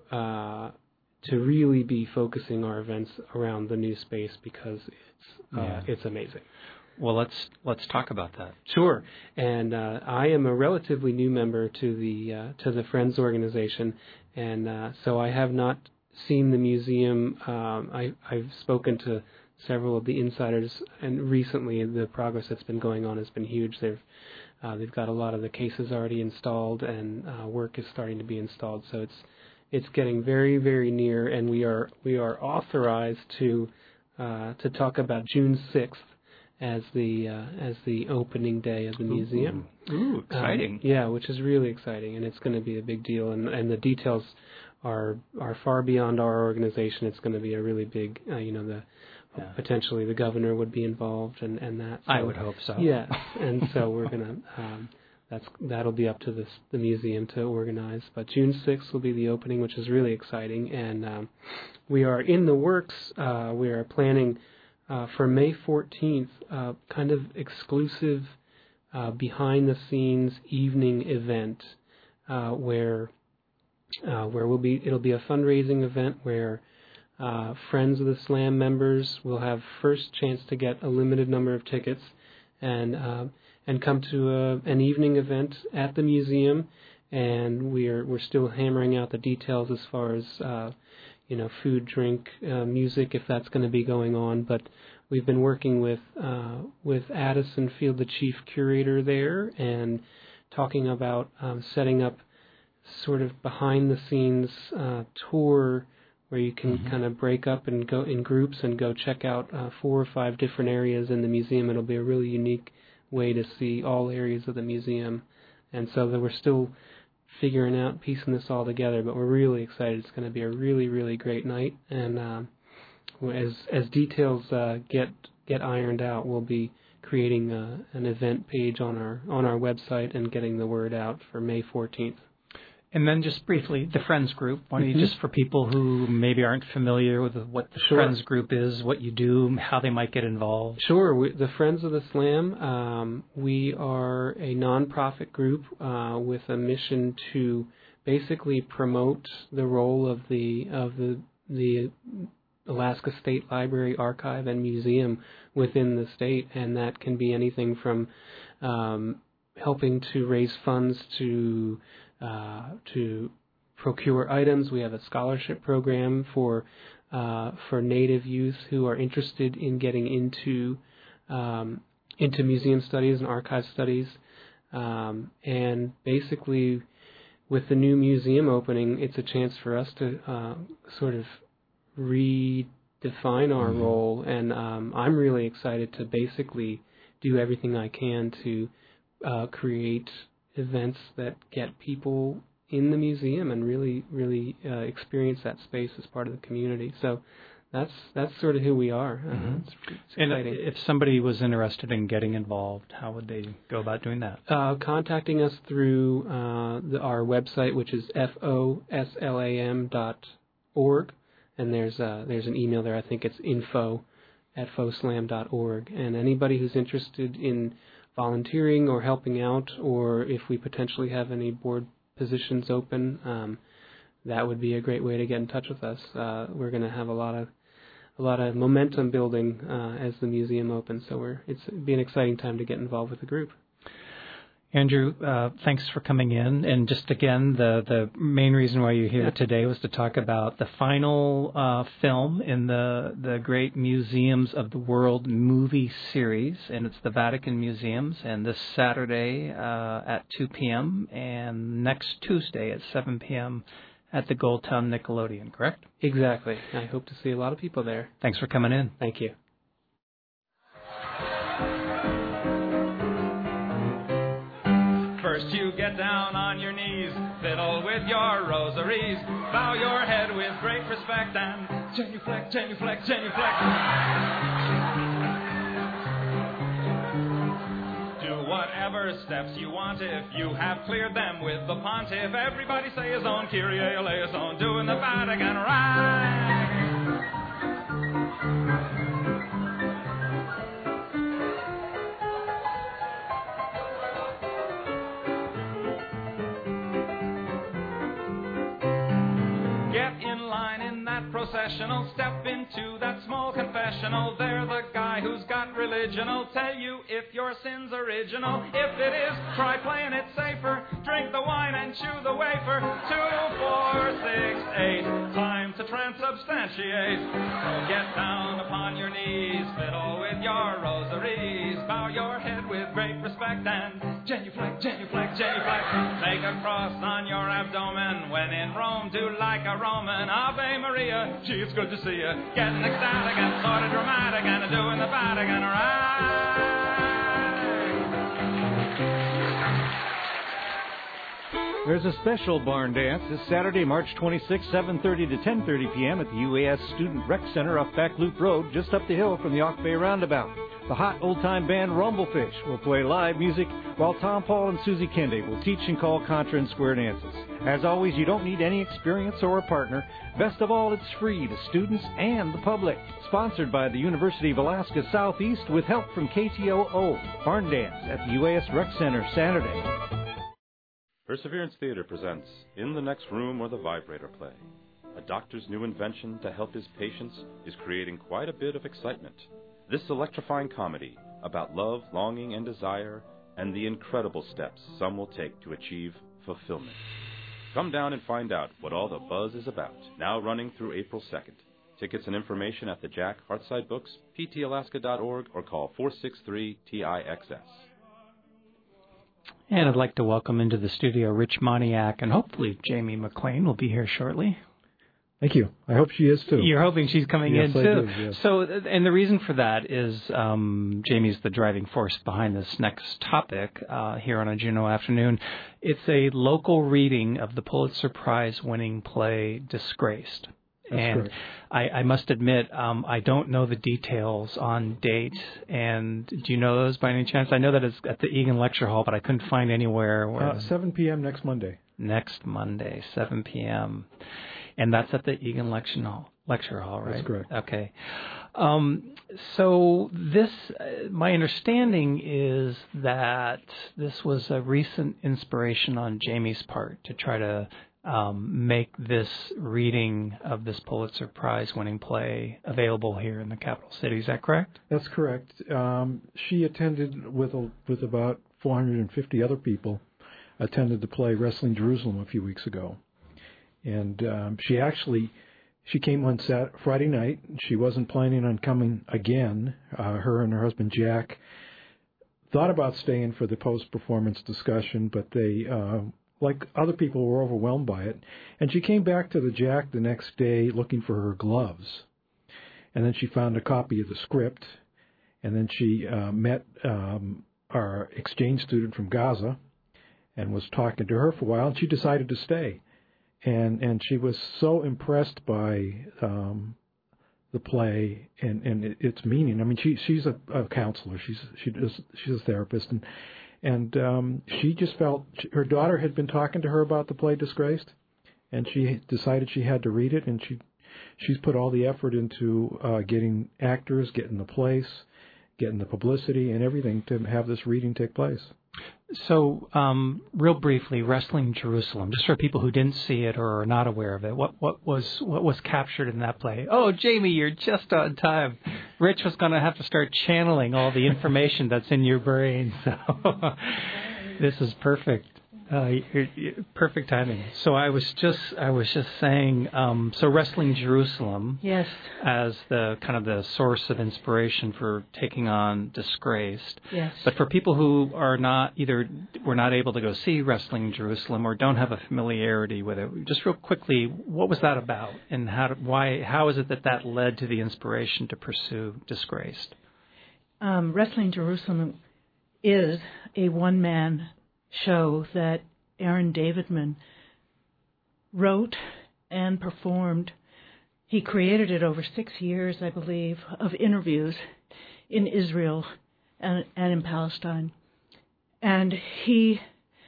uh, to really be focusing our events around the new space because it's uh, yeah. it's amazing. Well, let's let's talk about that. Sure. And uh, I am a relatively new member to the uh, to the Friends organization, and uh, so I have not seen the museum. Um, I, I've spoken to several of the insiders, and recently the progress that's been going on has been huge. They've uh, they've got a lot of the cases already installed, and uh, work is starting to be installed. So it's it's getting very very near, and we are we are authorized to uh, to talk about June sixth. As the uh, as the opening day of the museum. Ooh, Ooh exciting! Um, yeah, which is really exciting, and it's going to be a big deal. And, and the details are are far beyond our organization. It's going to be a really big, uh, you know, the yeah. potentially the governor would be involved, and and that. So, I would hope so. Yeah, and so we're gonna. Um, that's that'll be up to this, the museum to organize. But June sixth will be the opening, which is really exciting, and um, we are in the works. Uh, we are planning. Uh, for May fourteenth, uh, kind of exclusive uh, behind-the-scenes evening event uh, where uh, where we'll be. It'll be a fundraising event where uh, Friends of the Slam members will have first chance to get a limited number of tickets and uh, and come to a, an evening event at the museum. And we're we're still hammering out the details as far as. Uh, you know, food, drink, uh, music, if that's going to be going on. But we've been working with uh, with Addison Field, the chief curator there, and talking about um, setting up sort of behind-the-scenes uh, tour where you can mm-hmm. kind of break up and go in groups and go check out uh, four or five different areas in the museum. It'll be a really unique way to see all areas of the museum. And so that we're still figuring out, piecing this all together, but we're really excited. It's going to be a really, really great night, and um, as as details uh, get get ironed out, we'll be creating uh, an event page on our on our website and getting the word out for May fourteenth. And then just briefly, the Friends Group. Why don't mm-hmm. you just, for people who maybe aren't familiar with what the sure. Friends Group is, what you do, how they might get involved? Sure. We, the Friends of the Slam, um, we are a nonprofit group uh, with a mission to basically promote the role of the of the the Alaska State Library, Archive, and Museum within the state, and that can be anything from um, helping to raise funds to uh, to procure items. We have a scholarship program for uh, for Native youth who are interested in getting into um, into museum studies and archive studies. Um, and basically, with the new museum opening, it's a chance for us to uh, sort of redefine our mm-hmm. role. And um, I'm really excited to basically do everything I can to uh, create events that get people in the museum and really, really uh, experience that space as part of the community. So that's that's sort of who we are. Uh, mm-hmm. it's, it's and exciting. If somebody was interested in getting involved, how would they go about doing that? Uh, contacting us through uh, the, our website, which is foslam dot org, and there's uh, there's an email there. I think it's info at foslam dot org. And anybody who's interested in volunteering or helping out, or if we potentially have any board positions open, um, that would be a great way to get in touch with us. Uh, we're going to have a lot of a lot of momentum building uh, as the museum opens, so we're it's it'd be an exciting time to get involved with the group. Andrew, uh, thanks for coming in. And just again, the, the main reason why you're here yeah. today was to talk about the final uh, film in the the Great Museums of the World movie series, and it's the Vatican Museums. And this Saturday uh, at two p.m. and next Tuesday at seven p.m. at the Goldtown Nickelodeon, correct? Exactly. I hope to see a lot of people there. Thanks for coming in. Thank you. First you get down on your knees, fiddle with your rosaries, bow your head with great respect and genuflect, genuflect, genuflect. Do whatever steps you want if you have cleared them with the pontiff. Everybody say his own Kyrie eleison, doing the Vatican right. Processional, step into that small confessional. There the guy who's got religion will tell you if your sin's original. If it is, try playing it safer. Drink the wine and chew the wafer. Two, four, six, eight. Time to transubstantiate. So get down upon your knees, fiddle with your rosaries, bow your head with great respect and genuflect, genuflect, genuflect. Make a cross on your abdomen. When in Rome, do like a Roman. Ave Maria. Gee, it's good to see you. Getting ecstatic and sort of dramatic and doing the Vatican right. There's a special barn dance this Saturday, March twenty-sixth, seven thirty to ten thirty p.m. at the U A S Student Rec Center off Back Loop Road, just up the hill from the Ock Bay Roundabout. The hot old-time band Rumblefish will play live music, while Tom Paul and Susie Kende will teach and call contra and square dances. As always, you don't need any experience or a partner. Best of all, it's free to students and the public. Sponsored by the University of Alaska Southeast with help from K T O O. Barn Dance at the U A S Rec Center Saturday. Perseverance Theater presents In the Next Room or the Vibrator Play. A doctor's new invention to help his patients is creating quite a bit of excitement. This electrifying comedy about love, longing, and desire, and the incredible steps some will take to achieve fulfillment. Come down and find out what all the buzz is about. Now running through April second. Tickets and information at the Jack Hartside Books, p t alaska dot org, or call four six three T I X S. And I'd like to welcome into the studio Rich Moniak, and hopefully Jamie McLean will be here shortly. Thank you. I hope she is too. You're hoping she's coming yes, in I too. Do, yes. So, and the reason for that is um, Jamie's the driving force behind this next topic uh, here on a Juno afternoon. It's a local reading of the Pulitzer Prize-winning play Disgraced. That's and correct. I, I must admit, um, I don't know the details on date. And do you know those by any chance? I know that it's at the Egan Lecture Hall, but I couldn't find anywhere. Where Uh, seven p.m. next Monday. Next Monday, seven p.m. And that's at the Egan Lecture Hall, lecture hall, right? That's correct. Okay. Um, so this, uh, my understanding is that this was a recent inspiration on Jamie's part to try to um, make this reading of this Pulitzer Prize-winning play available here in the capital city. Is that correct? That's correct. Um, she attended with a, with about four hundred fifty other people, attended the play Wrestling Jerusalem a few weeks ago. And um, she actually, she came on Sat- Friday night. She wasn't planning on coming again. Uh, her and her husband, Jack, thought about staying for the post-performance discussion, but they, uh, like other people, were overwhelmed by it. And she came back to the Jack the next day looking for her gloves. And then she found a copy of the script. And then she uh, met um, our exchange student from Gaza and was talking to her for a while, and she decided to stay. And and she was so impressed by um, the play and, and its meaning. I mean, she she's a, a counselor. She's she does, she's a therapist, and and um, she just felt she, her daughter had been talking to her about the play Disgraced, and she decided she had to read it. And she she's put all the effort into uh, getting actors, getting the place, getting the publicity, and everything to have this reading take place. So, um, real briefly, Wrestling Jerusalem, just for people who didn't see it or are not aware of it, what, what was what was captured in that play? Oh, Jamie, you're just on time. Rich was going to have to start channeling all the information that's in your brain, so this is perfect. Uh, you're, you're, perfect timing. So I was just I was just saying. Um, so Wrestling Jerusalem, yes, as the kind of the source of inspiration for taking on Disgraced. Yes. But for people who are not either were not able to go see Wrestling Jerusalem or don't have a familiarity with it, just real quickly, what was that about, and how why how is it that that led to the inspiration to pursue Disgraced? Um, Wrestling Jerusalem is a one-man show that Aaron Davidman wrote and performed. He created it over six years, I believe, of interviews in Israel and, and in Palestine. And he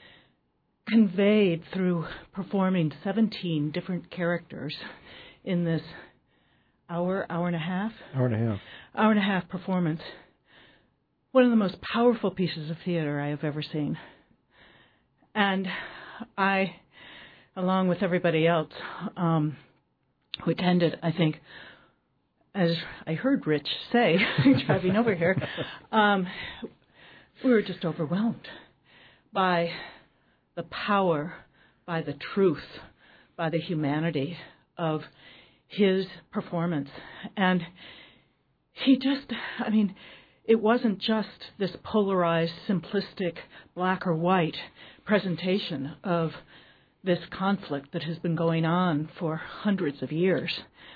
conveyed through performing seventeen different characters in this hour, hour and a half, hour and a half, hour and a half performance, one of the most powerful pieces of theater I have ever seen. And I, along with everybody else um, who attended, I think, as I heard Rich say, driving over here, um, we were just overwhelmed by the power, by the truth, by the humanity of his performance. And he just, I mean, it wasn't just this polarized, simplistic, black or white presentation of this conflict that has been going on for hundreds of years.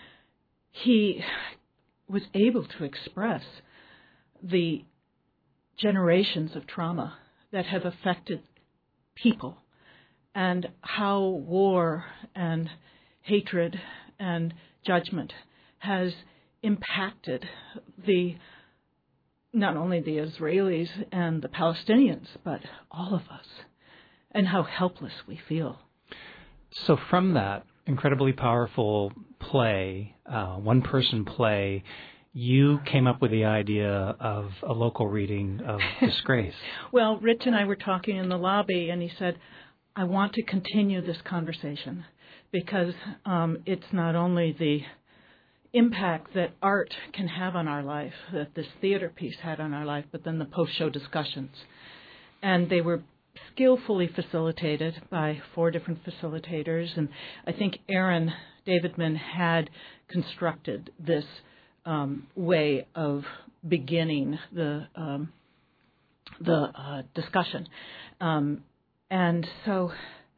He was able to express the generations of trauma that have affected people and how war and hatred and judgment has impacted the not only the Israelis and the Palestinians, but all of us, and how helpless we feel. So from that incredibly powerful play, uh, one-person play, you came up with the idea of a local reading of Disgrace. Well, Rich and I were talking in the lobby, and he said, I want to continue this conversation because um, it's not only the impact that art can have on our life, that this theater piece had on our life, but then the post-show discussions. And they were skillfully facilitated by four different facilitators, and I think Aaron Davidman had constructed this um, way of beginning the um, the uh, discussion. Um, and so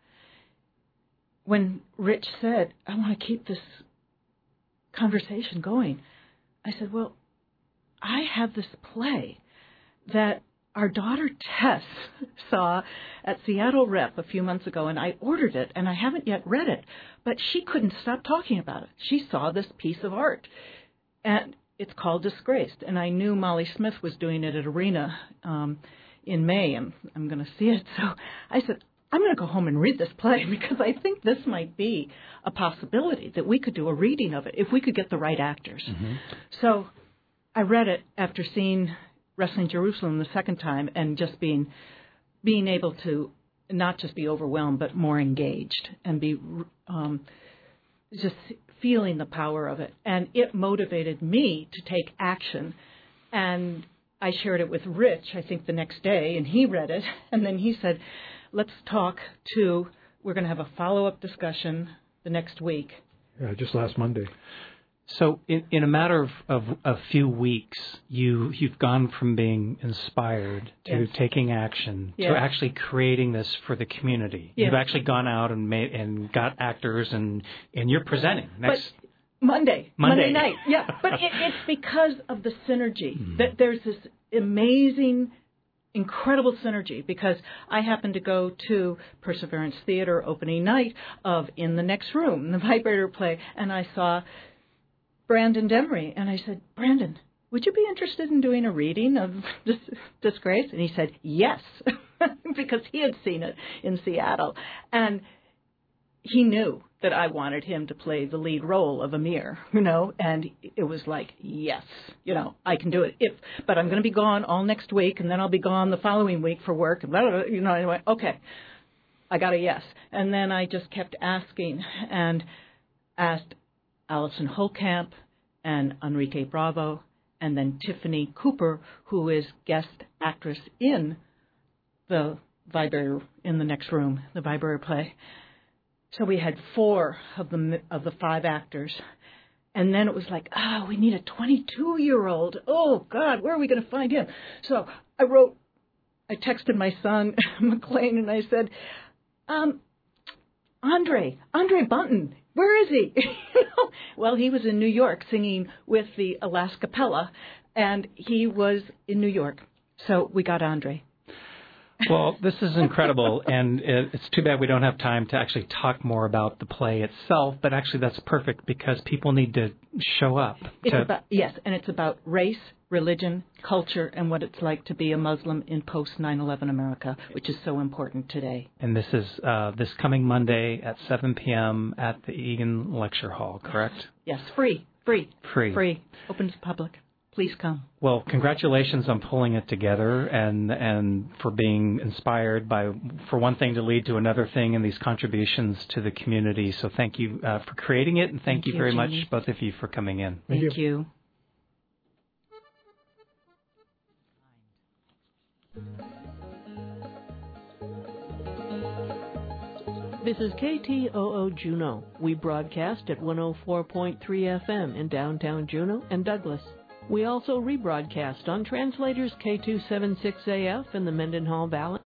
when Rich said, I want to keep this conversation going, I said, well, I have this play that our daughter Tess saw at Seattle Rep a few months ago, and I ordered it, and I haven't yet read it, but she couldn't stop talking about it. She saw this piece of art, and it's called Disgraced, and I knew Molly Smith was doing it at Arena um, in May, and I'm going to see it. So I said, I'm going to go home and read this play because I think this might be a possibility that we could do a reading of it if we could get the right actors. Mm-hmm. So I read it after seeing Wrestling Jerusalem the second time and just being being able to not just be overwhelmed, but more engaged and be um, just feeling the power of it. And it motivated me to take action. And I shared it with Rich, I think, the next day, and he read it. And then he said, let's talk to, we're going to have a follow-up discussion the next week. Yeah, just last Monday. So in, in a matter of, of a few weeks, you, you've gone from being inspired to Yes. taking action Yeah. to actually creating this for the community. Yeah. You've actually gone out and made and got actors, and, and you're presenting next But Monday, Monday. night. Yeah, but it, it's because of the synergy. That there's this amazing, incredible synergy, because I happened to go to Perseverance Theater opening night of In the Next Room, the Vibrator play, and I saw Brandon Demery, and I said, Brandon, would you be interested in doing a reading of Dis- Disgrace? And he said, yes, because he had seen it in Seattle. And he knew that I wanted him to play the lead role of Amir, you know, and it was like, yes, you know, I can do it. If, but I'm going to be gone all next week, and then I'll be gone the following week for work, and blah, blah, blah, you know, anyway, okay, I got a yes. And then I just kept asking and asked Allison Holkamp and Enrique Bravo, and then Tiffany Cooper, who is guest actress in the Vibrator, in the Next Room, the Vibrator play. So we had four of the of the five actors, and then it was like, oh, we need a twenty-two-year-old. Oh God, where are we going to find him? So I wrote, I texted my son McLean, and I said, um, Andre, Andre Bunton, where is he? Well, he was in New York singing with the Alaskapella, and he was in New York. So we got Andre. Well, this is incredible, and it's too bad we don't have time to actually talk more about the play itself, but actually that's perfect because people need to show up. It's to, about, yes, and it's about race, religion, culture, and what it's like to be a Muslim in post nine eleven America, which is so important today. And this is uh, this coming Monday at seven p.m. at the Egan Lecture Hall, correct? Yes, free, free, Free. free, open to the public. Please come. Well, congratulations on pulling it together and and for being inspired by, for one thing, to lead to another thing, and these contributions to the community. So thank you uh, for creating it, and thank, Thank you you, very Jeannie. much, both of you, for coming in. Thank, Thank you. This is K T O O Juneau. We broadcast at one oh four point three F M in downtown Juneau and Douglas. We also rebroadcast on translators K two seventy-six A F in the Mendenhall Valley.